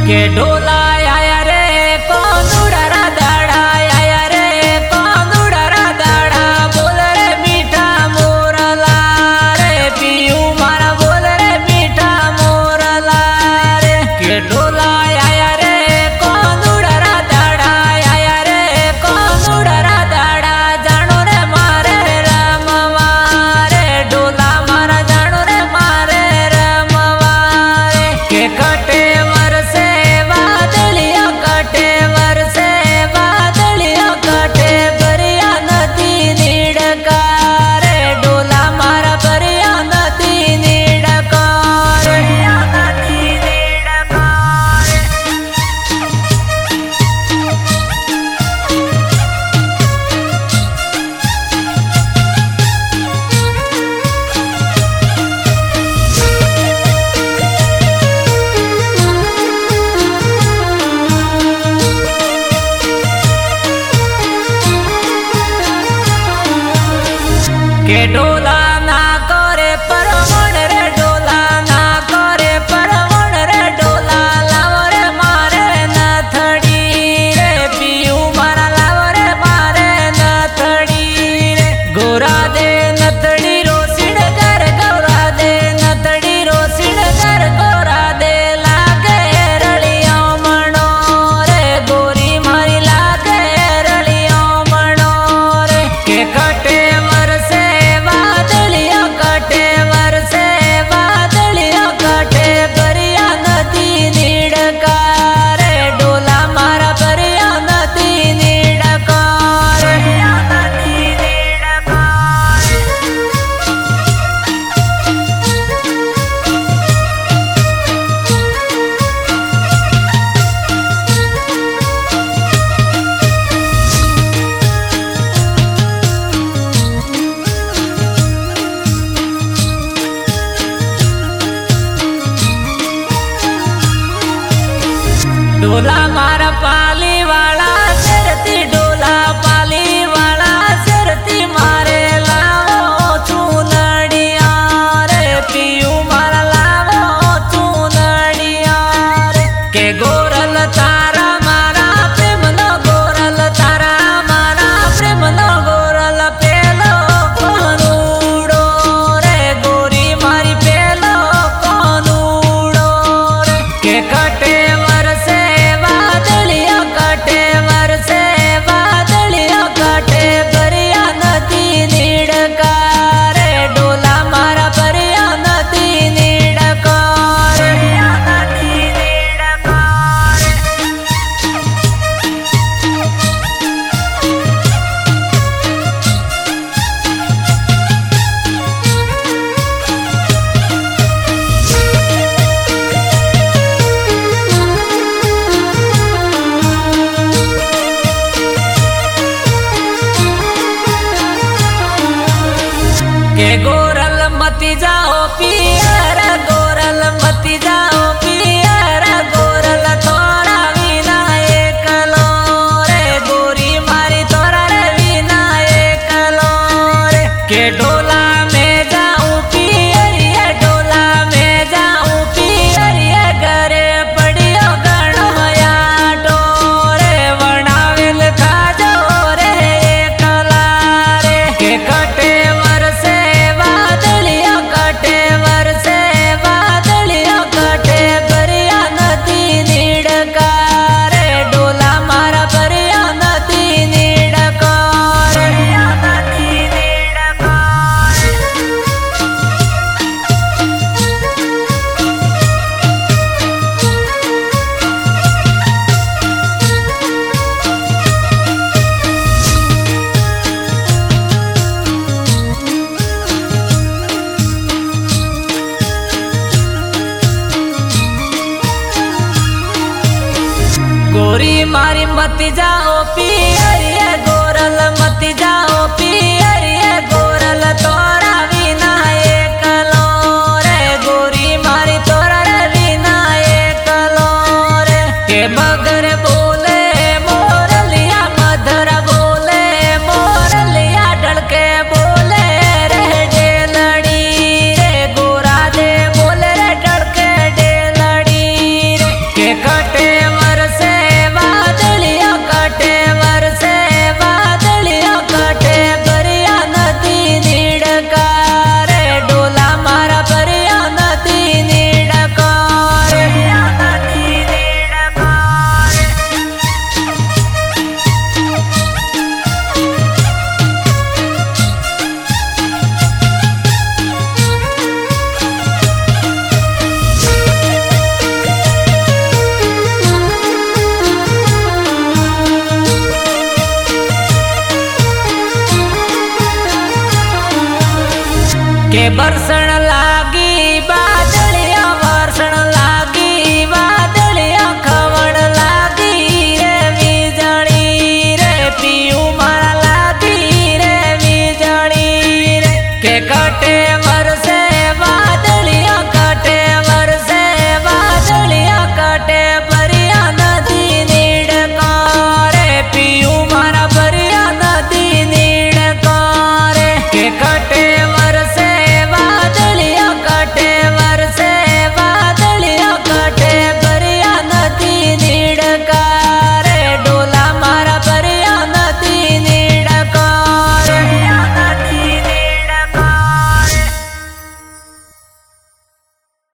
के ढोला आया रे कौन उड़ारा दाड़ा आया रे कौन उड़ारा दाड़ा बोल रे मीठा मोरला रे पियू मारा बोल रे मीठा मोरला रे के ढोला आया रे कौन उड़ारा दाड़ा आया रे कौन उड़ारा दाड़ा जानो रे मारे रमवा रे ढोला मारा जानो रे मारे रमवा रे के कटे वरसे वादलिया कटे वरसे वादलिया कटे बरिया नदी नीडका रे ढोला मारा बरिया नदी नीडका रे नदी नीडका के ढोला ना करे परवण रे ढोला ना करे परवण रे ढोला लाव रे मारे नथड़ी रे पियू मारा लाव रे मारे नथड़ी रे गोरा दे नथड़ी रोसिण कर गौरा दे नथड़ी रोसिण कर गोरा दे लागे रलियो मणो रे गोरी मारी लागे रलियो मणो रे के कटे वरसे वादलिया कटे वरसे वादलिया कटे बरिया नदी नीडका रे ढोला मारा बरिया नदी नीडका रे नदी नीडका ढोला मारा पाली वाला सरती ढोला पाली वाला सरती मारे लावो चूनड़िया रे पियू मारा लावो चूनड़िया रे के गोरल तारा मारा प्रेम नो गोरल तारा मारा प्रेम नो गोरल पेलो कोनूड़ो रे गोरी मारी पेलो कोनूड़ो रे के कटे वरसे वादलिया कटे वरसे वादलिया कटे बरिया नदी नीडका रे ढोला मारा बरिया नदी नीडका रे नदी नीडका के गोरल मती जाओ पियर गोरल मती जाओ पियर गोरल तोरा विना एकलो रे गोरी मारी तोरा रे विना एकलो रे के ढोला में जाऊं पियरिया ढोला में जाऊं पियरिया घरे पड़ियो गणो याटो रे वणावेल खाजो रे एकला रे के कटे वरसे वादलिया कटे वरसे वादलिया कटे बरिया नदी नीडका रे ढोला मारा बरिया नदी नीडका रे नदी नीडका गोरी मारी मती जाओ पियरिया गोरल मती जाओ पियरिया गोरल तोरा विना एकलो रे गोरी मारी तोरा रे विना एकलो रे के मगर बोले मोरलिया मधुर बोले मोरलिया ढलके बोले रे डेलड़ी रे गोरा दे बोले रे ढलके डेलड़ी रे के कटे बरसण लाग